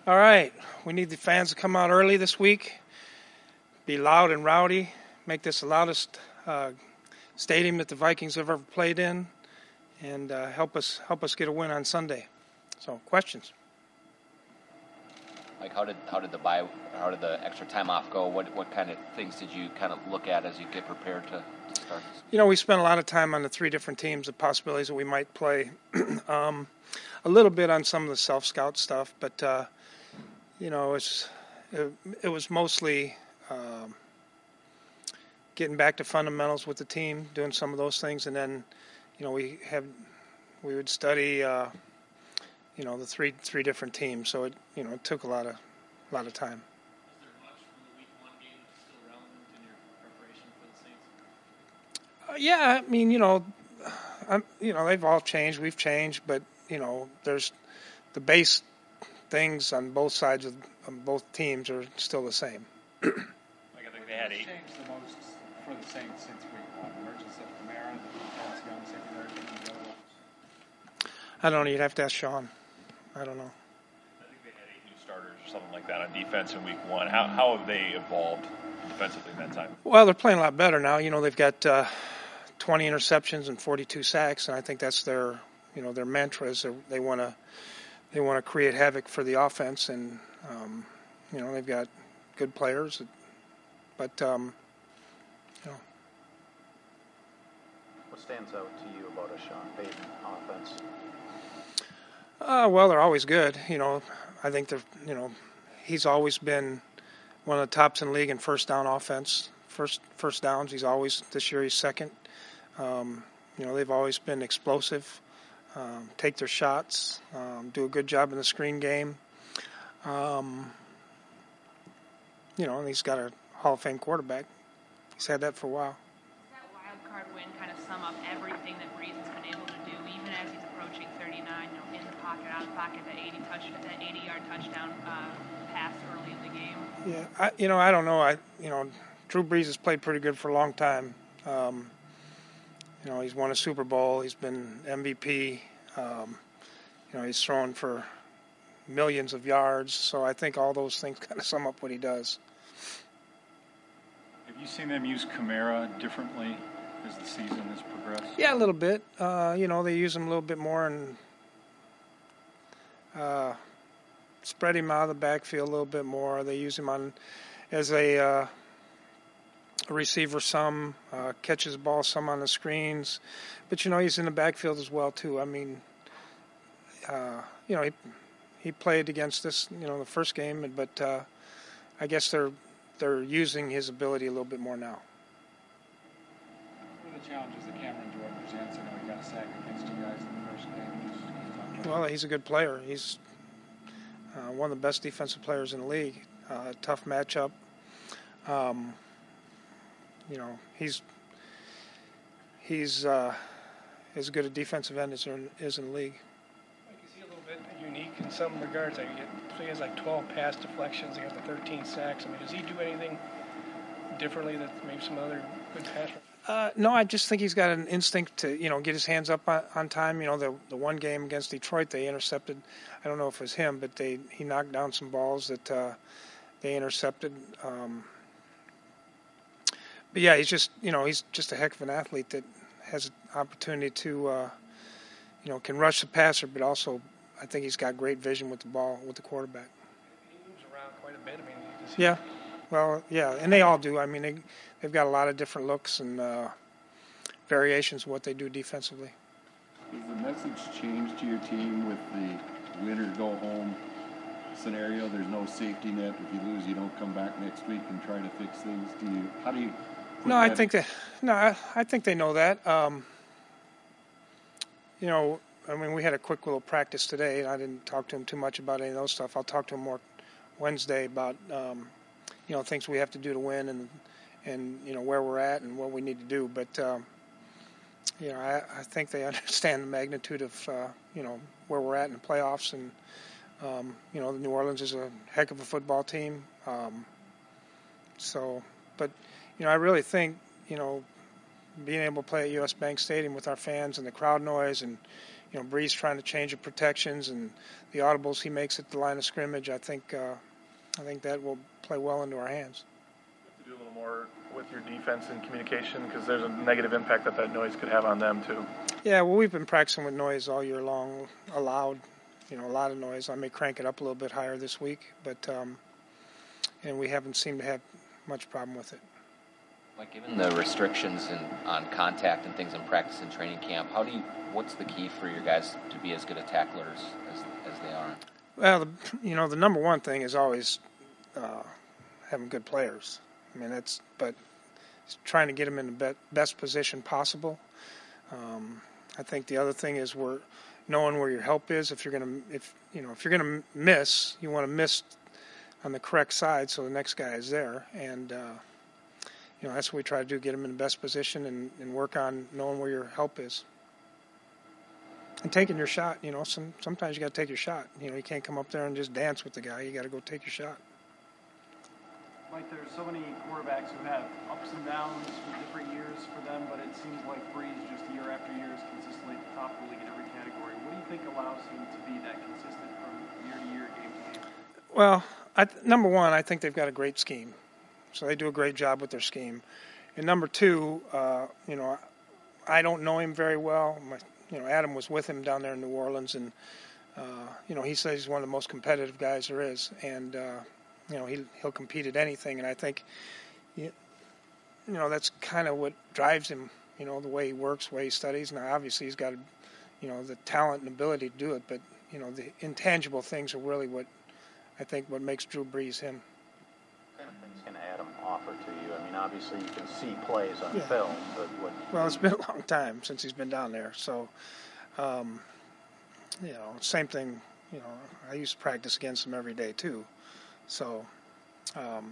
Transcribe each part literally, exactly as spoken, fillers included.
All right, we need the fans to come out early this week, be loud and rowdy, make this the loudest uh, stadium that the Vikings have ever played in, and uh, help us help us get a win on Sunday. So, questions? Like, how did how did the buy how did the extra time off go? What what kind of things did you kind of look at as you get prepared to, to start? You know, we spent a lot of time on the three different teams, the possibilities that we might play. um, a little bit on some of the self-scout stuff, but uh, you know, it's it, it was mostly um, getting back to fundamentals with the team, doing some of those things, and then you know we have we would study. Uh, You know, the three three different teams, so it you know it took a lot of a lot of time. Is there much from the week one game that's still relevant in your preparation for the Saints? Uh, yeah, I mean, you know, I'm, you know they've all changed, we've changed, but you know, there's the base things on both sides of on both teams are still the same. Like I think they had eight. What's changed the most for the Saints since week one? Emergence of Kamara, the defense, young secondary, and the other ones? I don't know. You'd have to ask Sean. I don't know. I think they had eight new starters or something like that on defense in week one. How how have they evolved defensively in that time? Well, they're playing a lot better now. You know, they've got uh, twenty interceptions and forty-two sacks, and I think that's their you know their mantra is they want to they want to create havoc for the offense, and um, you know they've got good players, but um, you know. What stands out to you about a Sean Payton offense? Uh, well, they're always good. You know, I think they're, you know, he's always been one of the tops in the league in first down offense. First first downs, he's always, this year he's second. Um, you know, they've always been explosive, um, take their shots, um, do a good job in the screen game. Um, you know, and he's got a Hall of Fame quarterback. He's had that for a while. Does that wild card win kind of sum up everything that Breeze has been able to do, even as he's approaching thirty-nine, you know, in the pocket, out of the pocket, that eighty touch, that eighty-yard touchdown uh, pass early in the game? Yeah, I, you know, I don't know. I, you know, Drew Brees has played pretty good for a long time. Um, you know, he's won a Super Bowl. He's been M V P. Um, you know, he's thrown for millions of yards. So I think all those things kind of sum up what he does. Have you seen them use Kamara differently as the season has progressed? Yeah, a little bit. Uh, you know, they use him a little bit more and uh, spread him out of the backfield a little bit more. They use him on as a, uh, a receiver some, uh, catches the ball some on the screens. But, you know, he's in the backfield as well, too. I mean, uh, you know, he, he played against us, you know, the first game, but uh, I guess they're they're using his ability a little bit more now. What are the challenges that Cameron Jordan presents? I know he got a sack against you guys in the first game. Well, he's a good player. He's uh, one of the best defensive players in the league. Uh, tough matchup. Um, you know, he's he's uh, as good a defensive end as there is in the league. Is he a little bit unique in some regards? Like, so he has like twelve pass deflections. He has the thirteen sacks. I mean, does he do anything differently that maybe some other good pass? Uh, no, I just think he's got an instinct to, you know, get his hands up on, on time. You know, the the one game against Detroit, they intercepted. I don't know if it was him, but they he knocked down some balls that uh, they intercepted. Um, but yeah, he's just, you know, he's just a heck of an athlete that has an opportunity to, uh, you know, can rush the passer, but also I think he's got great vision with the ball, with the quarterback. He moves around quite a bit. I mean, does he... Yeah, well, yeah, and they all do. I mean, they, they've got a lot of different looks and uh, variations of what they do defensively. Has the message changed to your team with the win or go home scenario? There's no safety net. If you lose, you don't come back next week and try to fix things. Do you? How do you? No, I think that. No, I, I think they know that. Um, you know, I mean, we had a quick little practice today, and I didn't talk to him too much about any of those stuff. I'll talk to him more Wednesday about, um, you know, things we have to do to win and, and you know, where we're at and what we need to do. But, um, you know, I, I think they understand the magnitude of, uh, you know, where we're at in the playoffs. And, um, you know, New Orleans is a heck of a football team. Um, so, but, you know, I really think, you know, being able to play at U S Bank Stadium with our fans and the crowd noise and you know, Breeze trying to change the protections and the audibles he makes at the line of scrimmage, I think uh, I think that will play well into our hands. You have to do a little more with your defense and communication because there's a negative impact that that noise could have on them too. Yeah, well, we've been practicing with noise all year long, allowed, you know, a lot of noise. I may crank it up a little bit higher this week, but um, and we haven't seemed to have much problem with it. Like, given the restrictions and on contact and things in practice and training camp, how do you? What's the key for your guys to be as good at tacklers as as they are? Well, the, you know, the number one thing is always uh, having good players. I mean, that's but trying to get them in the be- best position possible. Um, I think the other thing is we're knowing where your help is. If you're gonna, if you know, if you're gonna miss, you want to miss on the correct side so the next guy is there, and uh, you know that's what we try to do: get them in the best position and, and work on knowing where your help is. And taking your shot, you know, some, sometimes you got to take your shot. You know, you can't come up there and just dance with the guy. You got to go take your shot. Mike, there's so many quarterbacks who have ups and downs for different years for them, but it seems like Breeze just year after year is consistently at the top of the league in every category. What do you think allows him to be that consistent from year to year, game to game? Well, I, number one, I think they've got a great scheme. So they do a great job with their scheme. And number two, uh, you know, I don't know him very well. My, You know, Adam was with him down there in New Orleans, and uh, you know, he says he's one of the most competitive guys there is, and uh, you know, he he'll compete at anything. And I think, you know, that's kind of what drives him. You know, the way he works, the way he studies. Now, obviously, he's got, you know, the talent and ability to do it, but you know, the intangible things are really what I think what makes Drew Brees him. What kind of things can Adam offer to you? I mean, obviously you can see plays on Yeah. film, but what? Well, it's been a long time since he's been down there, so um, you know, same thing. You know, I used to practice against him every day too, so um,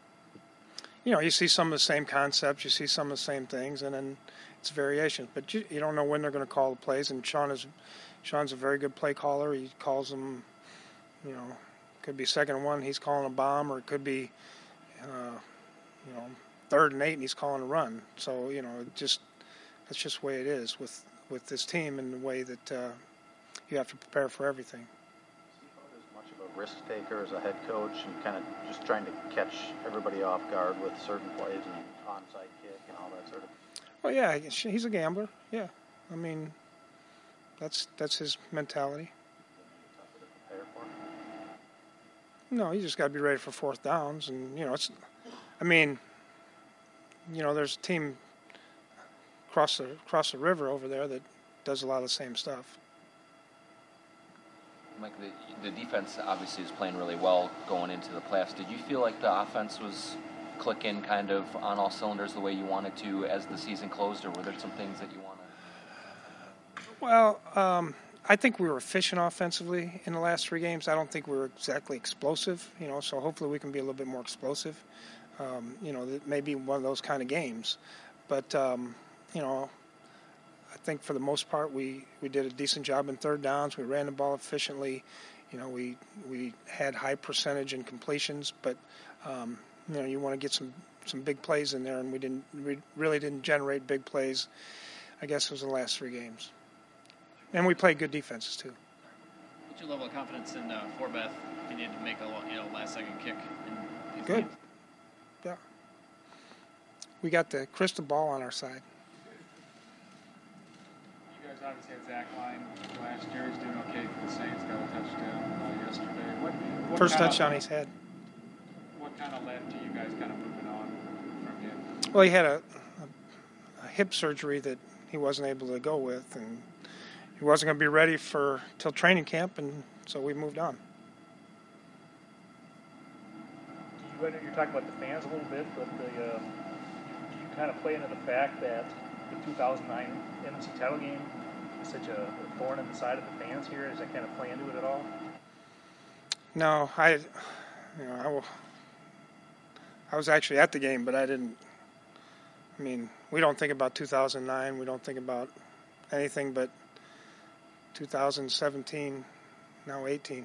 you know, you see some of the same concepts, you see some of the same things, and then it's variations. But you, you don't know when they're going to call the plays. And Sean is Sean's a very good play caller. He calls them. You know, could be second and one, he's calling a bomb, or it could be. Uh, you know, third and eight, and he's calling a run. So, you know, it just that's just the way it is with, with this team and the way that uh, you have to prepare for everything. As much of a risk taker as a head coach and kind of just trying to catch everybody off guard with certain plays and onside kick and all that sort of thing. Well, yeah, he's a gambler. Yeah, I mean, that's that's his mentality. Tougher to prepare for. No, you just got to be ready for fourth downs, and you know, it's. I mean, you know, there's a team across the across the river over there that does a lot of the same stuff. Mike, the, the defense obviously is playing really well going into the playoffs. Did you feel like the offense was clicking kind of on all cylinders the way you wanted to as the season closed, or were there some things that you wanted? Well, um, I think we were efficient offensively in the last three games. I don't think we were exactly explosive, you know, so hopefully we can be a little bit more explosive. Um, you know, it may be one of those kind of games. But, um, you know, I think for the most part we, we did a decent job in third downs. We ran the ball efficiently. You know, we we had high percentage in completions. But, um, you know, you want to get some, some big plays in there, and we didn't we really didn't generate big plays, I guess it was the last three games. And we played good defenses, too. What's your level of confidence in uh, Forbath being able to make a you know, last-second kick in these Good. games? Yeah. We got the crystal ball on our side. You guys obviously had Zach Line last year. He's doing okay for the Saints. Got a touchdown uh, yesterday. What, what First kind touchdown of, he's had. What kind of led to you guys kind of moving on from him? Well, he had a, a, a hip surgery that he wasn't able to go with, and he wasn't going to be ready for till training camp, and so we moved on. You, you're talking about the fans a little bit, but the, uh, you, you kind of play into the fact that the two thousand nine N F C title game is such a thorn in the side of the fans here. Does that kind of play into it at all? No, I, you know, I, I was actually at the game, but I didn't. I mean, we don't think about two thousand nine. We don't think about anything but two thousand seventeen, now eighteen.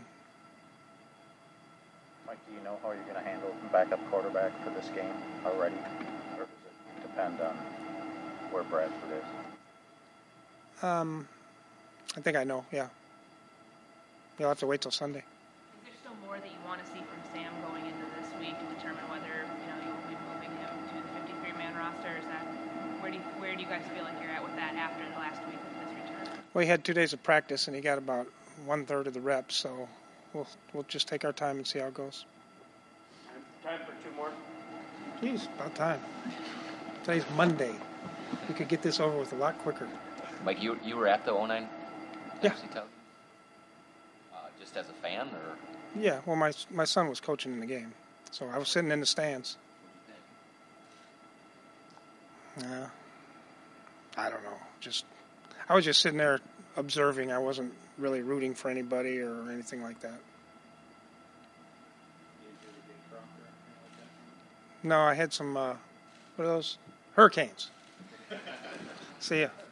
Mike, do you know how you're going to handle backup quarterback for this game already? Or does it depend on where Bradford is? Um, I think I know. Yeah. You'll have to wait till Sunday. Is there still more that you want to see from Sam going into this week to determine whether you know you'll be moving him to the fifty-three man roster? Or is that where do you, where do you guys feel like you're at with that after the last week of his return? Well, he had two days of practice and he got about one third of the reps, so we'll we'll just take our time and see how it goes. Time for two more. Jeez, about time. Today's Monday. We could get this over with a lot quicker. Mike, you you were at the oh nine Yeah. N F C title? Uh, just as a fan, or Yeah, well, my my son was coaching in the game, so I was sitting in the stands. Yeah, I don't know. Just I was just sitting there observing. I wasn't really rooting for anybody or anything like that. No, I had some, uh, what are those? Hurricanes. See ya.